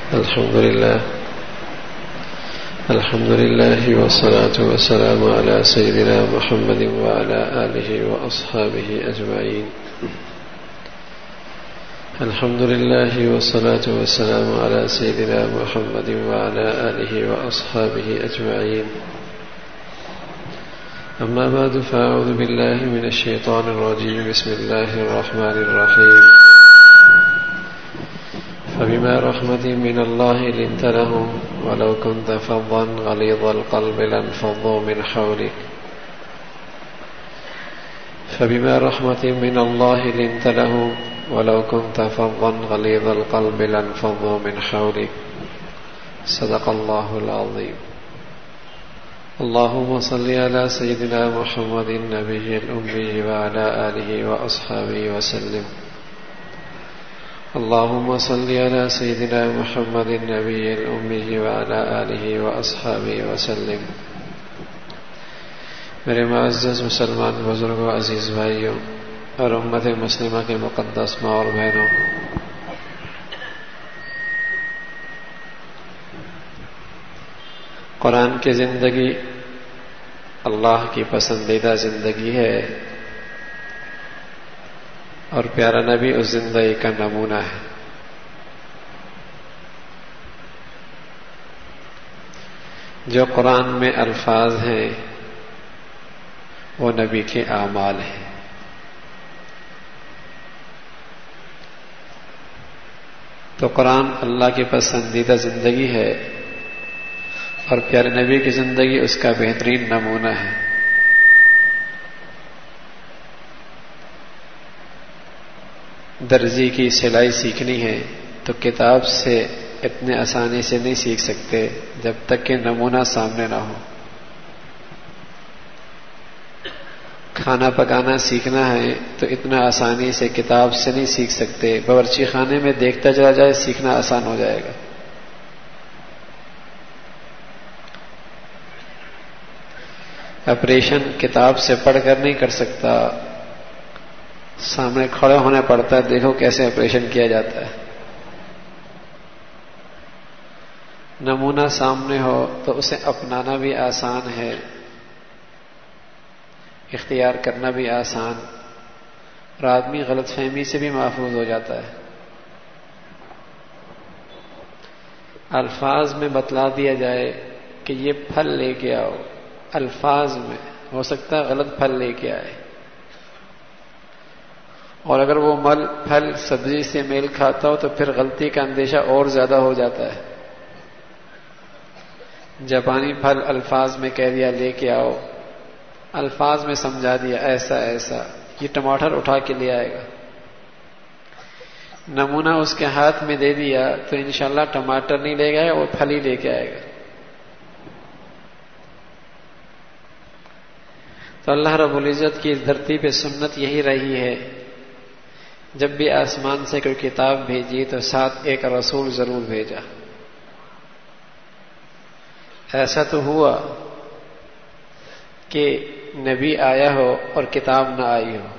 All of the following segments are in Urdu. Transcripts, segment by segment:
الحمد لله والصلاة والسلام على سيدنا محمد وعلى آله وأصحابه أجمعين. الحمد لله والصلاة والسلام على سيدنا محمد وعلى آله وأصحابه أجمعين. أما بعد فأعوذ بالله من الشيطان الرجيم. بسم الله الرحمن الرحيم. فبما رحمة من الله لنت لهم ولو كنت فظا غليظ القلب لانفضوا من حولك. فبما رحمة من الله لنت لهم ولو كنت فظا غليظ القلب لانفضوا من حولك. صدق الله العظيم. اللهم صل على سيدنا محمد النبي الأمي وعلى آله وأصحابه وسلم. اللهم صل على سيدنا محمد النبي الأمي وعلى آله وأصحابه وسلم. میرے معزز مسلمان بزرگوں، عزیز بھائیوں اور امت مسلمہ کے مقدس ماں اور بہنوں، قرآن کی زندگی اللہ کی پسندیدہ زندگی ہے اور پیارا نبی اس زندگی کا نمونہ ہے. جو قرآن میں الفاظ ہیں وہ نبی کے اعمال ہیں. تو قرآن اللہ کی پسندیدہ زندگی ہے اور پیارے نبی کی زندگی اس کا بہترین نمونہ ہے. درزی کی سلائی سیکھنی ہے تو کتاب سے اتنے آسانی سے نہیں سیکھ سکتے جب تک کہ نمونہ سامنے نہ ہو. کھانا پکانا سیکھنا ہے تو اتنا آسانی سے کتاب سے نہیں سیکھ سکتے، باورچی خانے میں دیکھتا چلا جائے سیکھنا آسان ہو جائے گا. آپریشن کتاب سے پڑھ کر نہیں کر سکتا، سامنے کھڑے ہونا پڑتا ہے، دیکھو کیسے آپریشن کیا جاتا ہے. نمونہ سامنے ہو تو اسے اپنانا بھی آسان ہے، اختیار کرنا بھی آسان، اور آدمی غلط فہمی سے بھی محفوظ ہو جاتا ہے. الفاظ میں بتلا دیا جائے کہ یہ پھل لے کے آؤ، الفاظ میں ہو سکتا ہے غلط پھل لے کے آئے، اور اگر وہ پھل سبزی سے میل کھاتا ہو تو پھر غلطی کا اندیشہ اور زیادہ ہو جاتا ہے. جاپانی پھل الفاظ میں کہہ دیا لے کے آؤ، الفاظ میں سمجھا دیا ایسا ایسا، یہ ٹماٹر اٹھا کے لے آئے گا. نمونہ اس کے ہاتھ میں دے دیا تو انشاءاللہ ٹماٹر نہیں لے گا اور پھل ہی لے کے آئے گا. تو اللہ رب العزت کی اس دھرتی پہ سنت یہی رہی ہے، جب بھی آسمان سے کوئی کتاب بھیجی تو ساتھ ایک رسول ضرور بھیجا. ایسا تو ہوا کہ نبی آیا ہو اور کتاب نہ آئی ہو،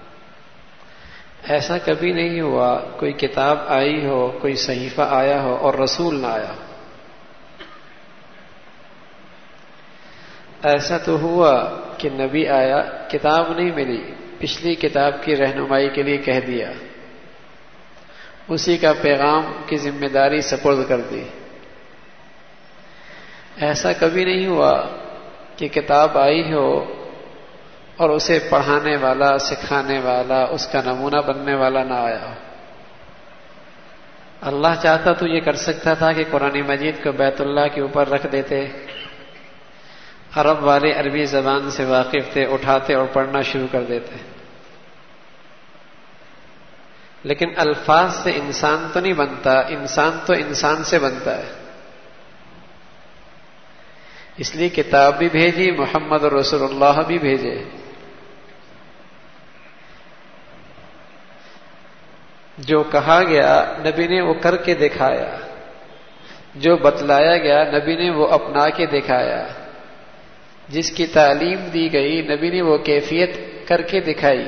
ایسا کبھی نہیں ہوا کوئی کتاب آئی ہو، کوئی صحیفہ آیا ہو اور رسول نہ آیا ہو. ایسا تو ہوا کہ نبی آیا، کتاب نہیں ملی، پچھلی کتاب کی رہنمائی کے لیے کہہ دیا، اسی کا پیغام کی ذمہ داری سپرد کر دی. ایسا کبھی نہیں ہوا کہ کتاب آئی ہو اور اسے پڑھانے والا، سکھانے والا، اس کا نمونہ بننے والا نہ آیا ہو. اللہ چاہتا تو یہ کر سکتا تھا کہ قرآن مجید کو بیت اللہ کے اوپر رکھ دیتے، عرب والے عربی زبان سے واقف تھے، اٹھاتے اور پڑھنا شروع کر دیتے. لیکن الفاظ سے انسان تو نہیں بنتا، انسان تو انسان سے بنتا ہے. اس لیے کتاب بھی بھیجی، محمد رسول اللہ بھی بھیجے. جو کہا گیا نبی نے وہ کر کے دکھایا، جو بتلایا گیا نبی نے وہ اپنا کے دکھایا، جس کی تعلیم دی گئی نبی نے وہ کیفیت کر کے دکھائی،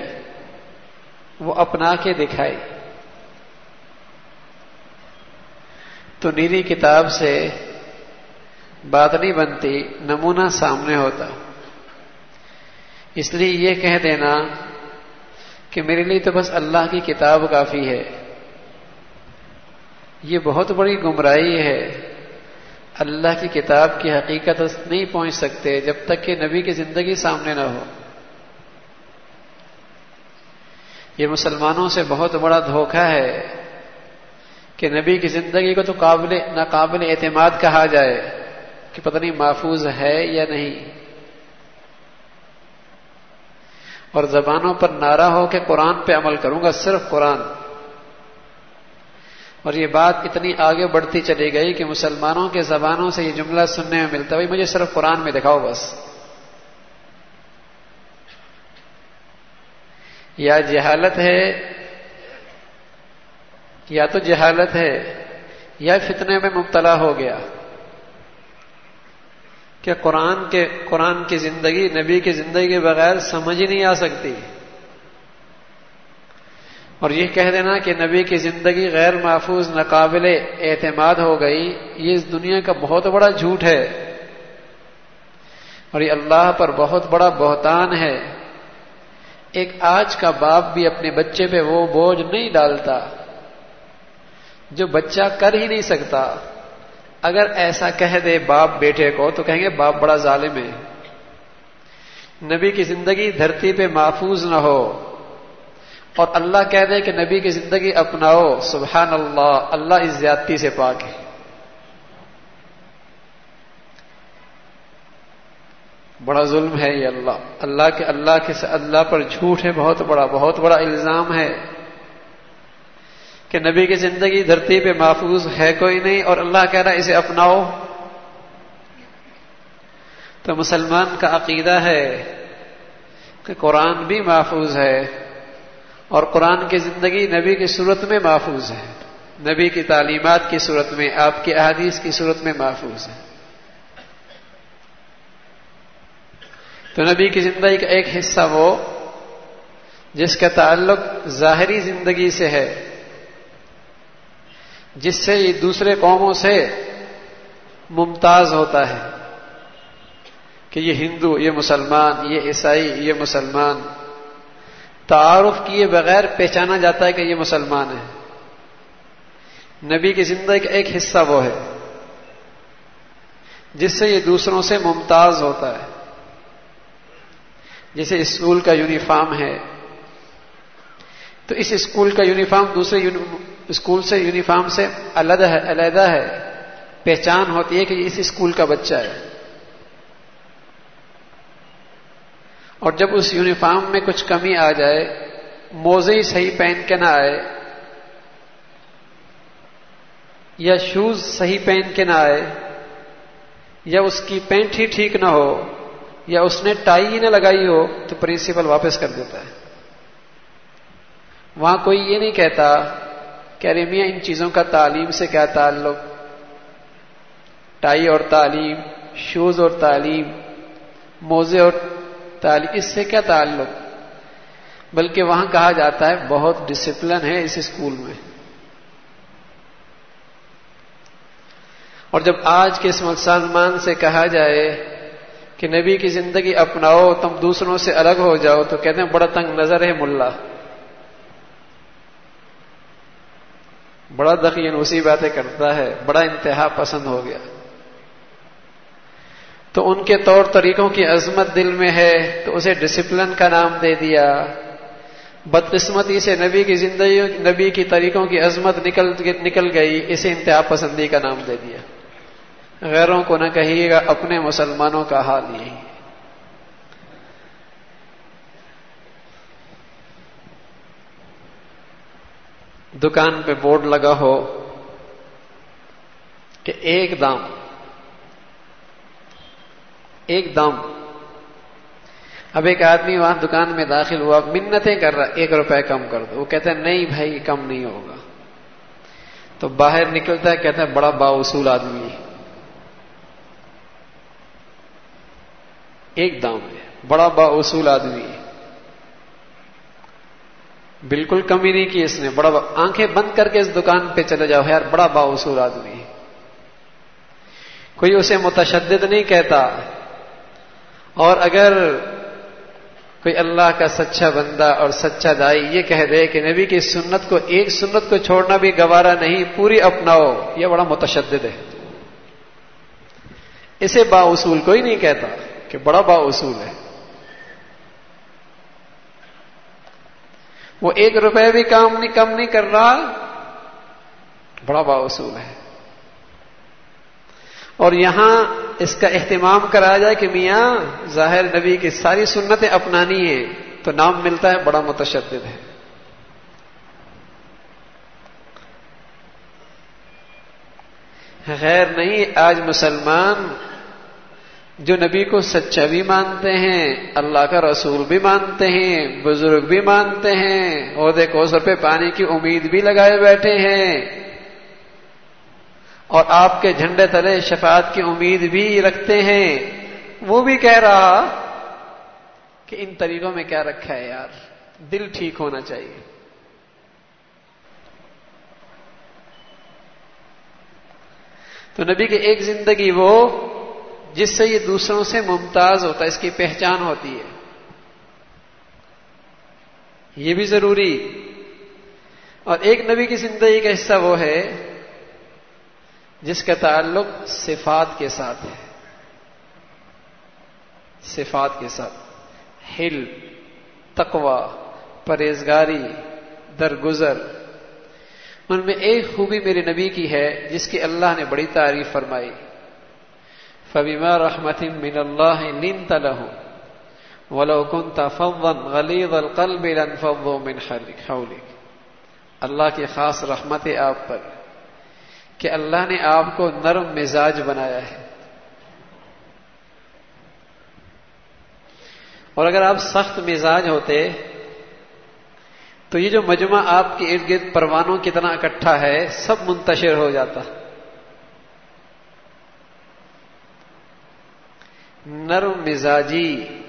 وہ اپنا کے دکھائی. تو نیری کتاب سے بات نہیں بنتی، نمونہ سامنے ہوتا۔ اس لیے یہ کہہ دینا کہ میرے لیے تو بس اللہ کی کتاب کافی ہے، یہ بہت بڑی گمراہی ہے۔ اللہ کی کتاب کی حقیقت نہیں پہنچ سکتے جب تک کہ نبی کی زندگی سامنے نہ ہو۔ یہ مسلمانوں سے بہت بڑا دھوکہ ہے کہ نبی کی زندگی کو تو ناقابل اعتماد کہا جائے کہ پتہ نہیں محفوظ ہے یا نہیں، اور زبانوں پر نعرہ ہو کہ قرآن پہ عمل کروں گا، صرف قرآن۔ اور یہ بات اتنی آگے بڑھتی چلی گئی کہ مسلمانوں کے زبانوں سے یہ جملہ سننے میں ملتا ہے، مجھے صرف قرآن میں دکھاؤ بس۔ یا جہالت ہے، یا تو جہالت ہے یا فتنے میں مبتلا ہو گیا کہ قرآن کی زندگی، نبی کی زندگی کے بغیر سمجھ ہی نہیں آ سکتی، اور یہ کہہ دینا کہ نبی کی زندگی غیر محفوظ، ناقابل اعتماد ہو گئی، یہ اس دنیا کا بہت بڑا جھوٹ ہے، اور یہ اللہ پر بہت بڑا بہتان ہے۔ ایک آج کا باپ بھی اپنے بچے پہ وہ بوجھ نہیں ڈالتا جو بچہ کر ہی نہیں سکتا۔ اگر ایسا کہہ دے باپ بیٹے کو تو کہیں گے باپ بڑا ظالم ہے۔ نبی کی زندگی دھرتی پہ محفوظ نہ ہو اور اللہ کہہ دے کہ نبی کی زندگی اپناؤ، سبحان اللہ، اللہ اس زیادتی سے پاک ہے۔ بڑا ظلم ہے یہ اللہ پر جھوٹ ہے، بہت بڑا الزام ہے کہ نبی کی زندگی دھرتی پہ محفوظ ہے کوئی نہیں اور اللہ کہہ رہا ہے اسے اپناؤ۔ تو مسلمان کا عقیدہ ہے کہ قرآن بھی محفوظ ہے اور قرآن کی زندگی نبی کی صورت میں محفوظ ہے، نبی کی تعلیمات کی صورت میں، آپ کی احادیث کی صورت میں محفوظ ہے۔ تو نبی کی زندگی کا ایک حصہ وہ جس کا تعلق ظاہری زندگی سے ہے، جس سے یہ دوسرے قوموں سے ممتاز ہوتا ہے کہ یہ ہندو، یہ مسلمان، یہ عیسائی، یہ مسلمان، تعارف کیے بغیر پہچانا جاتا ہے کہ یہ مسلمان ہے۔ نبی کی زندگی کا ایک حصہ وہ ہے جس سے یہ دوسروں سے ممتاز ہوتا ہے، جیسے اسکول کا یونیفارم ہے تو اس اسکول کا یونیفارم دوسرے اسکول سے یونیفارم سے علیحدہ ہے، پہچان ہوتی ہے کہ یہ اس اسکول کا بچہ ہے۔ اور جب اس یونیفارم میں کچھ کمی آ جائے، موزے ہی صحیح پہن کے نہ آئے یا شوز صحیح پہن کے نہ آئے یا اس کی پینٹ ہی ٹھیک نہ ہو یا اس نے ٹائی ہی نہ لگائی ہو تو پرنسپل واپس کر دیتا ہے۔ وہاں کوئی یہ نہیں کہتا کہ ارے میاں ان چیزوں کا تعلیم سے کیا تعلق، ٹائی اور تعلیم، شوز اور تعلیم، موزے اور تعلیم، اس سے کیا تعلق، بلکہ وہاں کہا جاتا ہے بہت ڈسپلن ہے اس اسکول میں۔ اور جب آج کے اس مسلمان سے کہا جائے کہ نبی کی زندگی اپناؤ، تم دوسروں سے الگ ہو جاؤ، تو کہتے ہیں بڑا تنگ نظر ہے ملا، بڑا دقیق اسی باتیں کرتا ہے، بڑا انتہا پسند ہو گیا۔ تو ان کے طور طریقوں کی عظمت دل میں ہے تو اسے ڈسپلن کا نام دے دیا، بدقسمتی سے نبی کی زندگی، نبی کی طریقوں کی عظمت نکل گئی، اسے انتہا پسندی کا نام دے دیا۔ غیروں کو نہ کہیے گا، اپنے مسلمانوں کا حال یہی ہے۔ دکان پہ بورڈ لگا ہو کہ ایک دام، اب ایک آدمی وہاں دکان میں داخل ہوا، منتیں کر رہا 1 روپے کم کر دو، وہ کہتا ہے نہیں بھائی کم نہیں ہوگا، تو باہر نکلتا ہے کہتا ہے بڑا باوصول آدمی، ایک دام ہے، بڑا باوصول آدمی، بالکل کمی نہیں کی اس نے، آنکھیں بند کر کے اس دکان پہ چلے جاؤ یار، بڑا باوصول آدمی ہے۔ کوئی اسے متشدد نہیں کہتا. اور اگر کوئی اللہ کا سچا بندہ اور سچا دائی یہ کہہ دے کہ نبی کی سنت کو، ایک سنت کو چھوڑنا بھی گوارا نہیں، پوری اپناؤ، یہ بڑا متشدد ہے. اسے با اصول کوئی نہیں کہتا کہ بڑا با اصول ہے. وہ 1 روپے بھی کم نہیں کر رہا، بڑا با اصول ہے. اور یہاں اس کا اہتمام کرایا جائے کہ میاں ظاہر نبی کی ساری سنتیں اپنانی ہیں، تو نام ملتا ہے بڑا متشدد ہے. خیر نہیں، آج مسلمان جو نبی کو سچا بھی مانتے ہیں، اللہ کا رسول بھی مانتے ہیں، بزرگ بھی مانتے ہیں، عہدے کوثر پہ پانی کی امید بھی لگائے بیٹھے ہیں، اور آپ کے جھنڈے تلے شفاعت کی امید بھی رکھتے ہیں، وہ بھی کہہ رہا کہ ان طریقوں میں کیا رکھا ہے یار، دل ٹھیک ہونا چاہیے. تو نبی کی ایک زندگی وہ جس سے یہ دوسروں سے ممتاز ہوتا ہے، اس کی پہچان ہوتی ہے، یہ بھی ضروری. اور ایک نبی کی زندگی کا حصہ وہ ہے جس کا تعلق صفات کے ساتھ ہے، صفات کے ساتھ، حلم، تقوی، پرہیزگاری، درگزر. ان میں ایک خوبی میرے نبی کی ہے جس کی اللہ نے بڑی تعریف فرمائی، فَبِمَا رَحْمَةٍ مِّنَ اللَّهِ لِنْتَ لَهُمْ وَلَوْ كُنْتَ فَظًّا غَلِيظَ الْقَلْبِ لَانفَضُّوا مِنْ حَوْلِكَ. اللہ کی خاص رحمت ہے آپ پر کہ اللہ نے آپ کو نرم مزاج بنایا ہے. اور اگر آپ سخت مزاج ہوتے تو یہ جو مجمع آپ کے ارد گرد پروانوں کی طرح اکٹھا ہے سب منتشر ہو جاتا. نرم مزاجی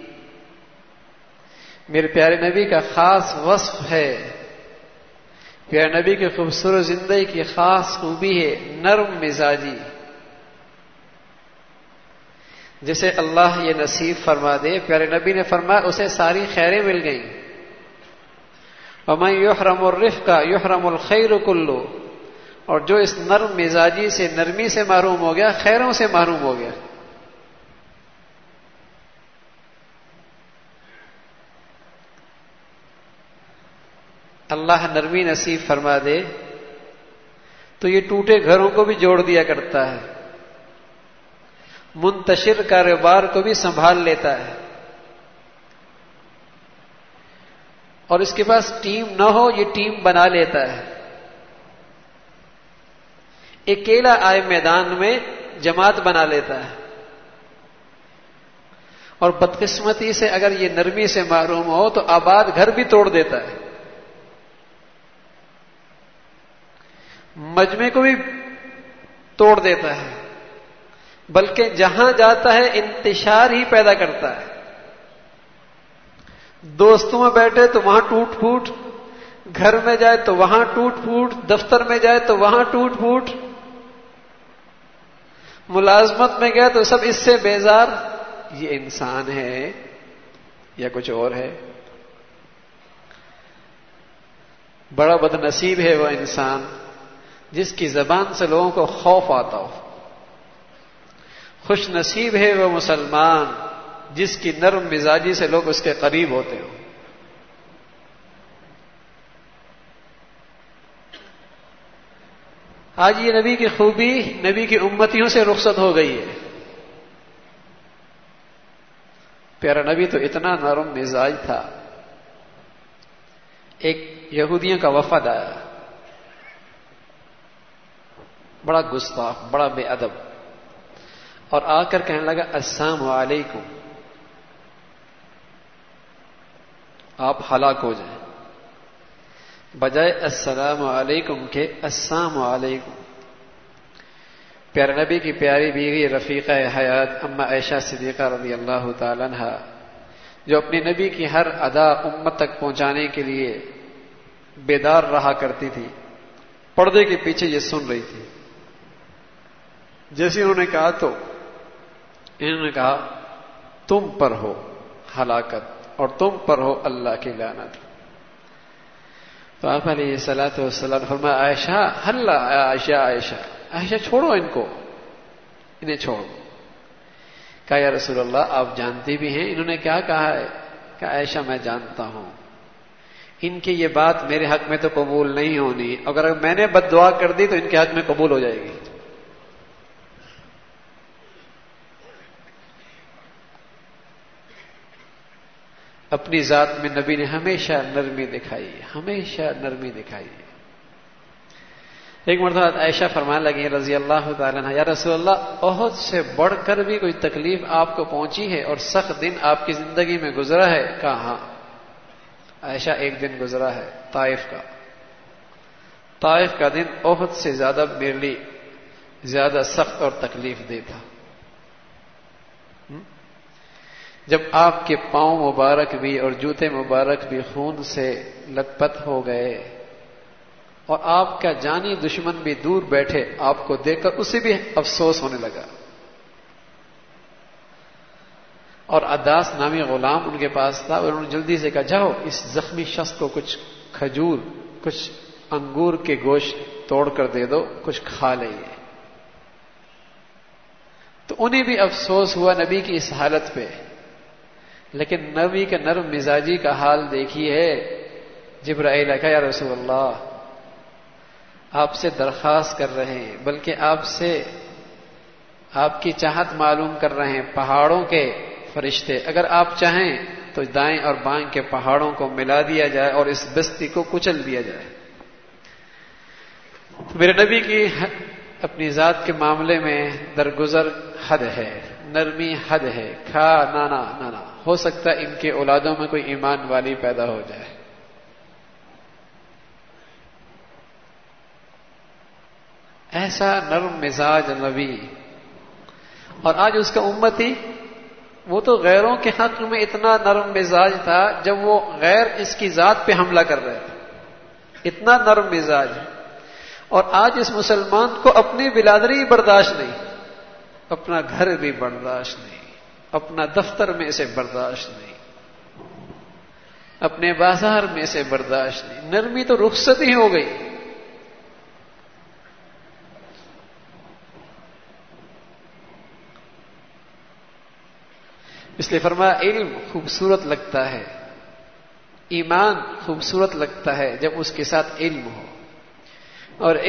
میرے پیارے نبی کا خاص وصف ہے، پیارے نبی کی خوبصورت زندگی کی خاص خوبی ہے نرم مزاجی. جسے اللہ یہ نصیب فرما دے، پیارے نبی نے فرمایا اسے ساری خیریں مل گئیں. وَمَن يُحْرَمُ الرِّفْقَ يُحْرَمُ الْخَيْرُ كُلُّهُ. اور جو اس نرم مزاجی سے، نرمی سے محروم ہو گیا، خیروں سے محروم ہو گیا. اللہ نرمی نصیب فرما دے تو یہ ٹوٹے گھروں کو بھی جوڑ دیا کرتا ہے، منتشر کاروبار کو بھی سنبھال لیتا ہے. اور اس کے پاس ٹیم نہ ہو یہ ٹیم بنا لیتا ہے. اکیلا آئے میدان میں جماعت بنا لیتا ہے. اور بدقسمتی سے اگر یہ نرمی سے محروم ہو تو آباد گھر بھی توڑ دیتا ہے، مجمع کو بھی توڑ دیتا ہے، بلکہ جہاں جاتا ہے انتشار ہی پیدا کرتا ہے. دوستوں میں بیٹھے تو وہاں ٹوٹ پھوٹ، گھر میں جائے تو وہاں ٹوٹ پھوٹ، دفتر میں جائے تو وہاں ٹوٹ پھوٹ، ملازمت میں گئے تو سب اس سے بیزار. یہ انسان ہے یا کچھ اور ہے؟ بڑا بد نصیب ہے وہ انسان جس کی زبان سے لوگوں کو خوف آتا ہو. خوش نصیب ہے وہ مسلمان جس کی نرم مزاجی سے لوگ اس کے قریب ہوتے ہو. آج یہ نبی کی خوبی نبی کی امتیوں سے رخصت ہو گئی ہے. پیارا نبی تو اتنا نرم مزاج تھا، ایک یہودیوں کا وفد آیا، بڑا گستاخ، بڑا بے ادب، اور آ کر کہنے لگا السلام علیکم، آپ ہلاک ہو جائیں. بجائے السلام علیکم کے السلام علیکم. پیارے نبی کی پیاری بیوی رفیقہ حیات اما عائشہ صدیقہ رضی اللہ تعالی عنہا، جو اپنی نبی کی ہر ادا امت تک پہنچانے کے لیے بیدار رہا کرتی تھی، پردے کے پیچھے یہ سن رہی تھی. جیسے انہوں نے کہا تو انہوں نے کہا تم پر ہو ہلاکت اور تم پر ہو اللہ کی لعنت. تو آپ علیہ الصلوۃ والسلام نے فرمایا عائشہ ہلا عائشہ عائشہ عائشہ چھوڑو ان کو، انہیں چھوڑو. کہا یا رسول اللہ آپ جانتے بھی ہیں انہوں نے کیا کہا ہے؟ کہ عائشہ میں جانتا ہوں، ان کی یہ بات میرے حق میں تو قبول نہیں ہونی، اگر میں نے بد دعا کر دی تو ان کے حق میں قبول ہو جائے گی. اپنی ذات میں نبی نے ہمیشہ نرمی دکھائی، ہمیشہ نرمی دکھائی. ایک مرتبہ عائشہ فرمانے لگی رضی اللہ تعالیٰ عنہ یا رسول اللہ احد سے بڑھ کر بھی کوئی تکلیف آپ کو پہنچی ہے اور سخت دن آپ کی زندگی میں گزرا ہے؟ کہا ہاں. عائشہ ایک دن گزرا ہے طائف کا، طائف کا دن احد سے زیادہ میرے لیے زیادہ سخت اور تکلیف دہ تھا. جب آپ کے پاؤں مبارک بھی اور جوتے مبارک بھی خون سے لت پت ہو گئے اور آپ کا جانی دشمن بھی دور بیٹھے آپ کو دیکھ کر اسے بھی افسوس ہونے لگا. اور عداس نامی غلام ان کے پاس تھا اور انہوں نے جلدی سے کہا جاؤ اس زخمی شخص کو کچھ کھجور کچھ انگور کے گوشت توڑ کر دے دو، کچھ کھا لے. تو انہیں بھی افسوس ہوا نبی کی اس حالت پہ، لیکن نبی کے نرم مزاجی کا حال دیکھیے. جبرائیل کہا یا رسول اللہ آپ سے درخواست کر رہے ہیں، بلکہ آپ سے آپ کی چاہت معلوم کر رہے ہیں پہاڑوں کے فرشتے، اگر آپ چاہیں تو دائیں اور بائیں کے پہاڑوں کو ملا دیا جائے اور اس بستی کو کچل دیا جائے. میرے نبی کی اپنی ذات کے معاملے میں درگزر حد ہے، نرمی حد ہے. کھا نانا نانا ہو سکتا ہے ان کے اولادوں میں کوئی ایمان والی پیدا ہو جائے. ایسا نرم مزاج نبی، اور آج اس کا امتی وہ تو غیروں کے حق میں اتنا نرم مزاج تھا جب وہ غیر اس کی ذات پہ حملہ کر رہے تھے، اتنا نرم مزاج. اور آج اس مسلمان کو اپنی برادری برداشت نہیں، اپنا گھر بھی برداشت نہیں، اپنا دفتر میں اسے برداشت نہیں، اپنے بازار میں اسے برداشت نہیں. نرمی تو رخصت ہی ہو گئی. اس لیے فرمایا علم خوبصورت لگتا ہے، ایمان خوبصورت لگتا ہے جب اس کے ساتھ علم ہو. اور